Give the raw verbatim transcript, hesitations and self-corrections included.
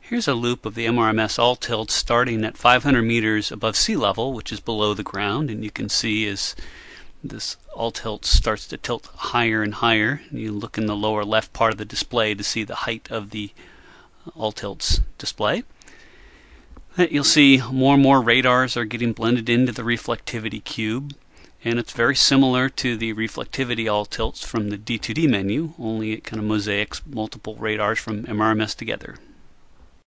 Here's a loop of the M R M S all-tilt starting at five hundred meters above sea level, which is below the ground, and you can see as this all-tilt starts to tilt higher and higher, and you look in the lower left part of the display to see the height of the all-tilt's display. You'll see more and more radars are getting blended into the reflectivity cube, and it's very similar to the reflectivity all-tilts from the D two D menu, only it kind of mosaics multiple radars from M R M S together.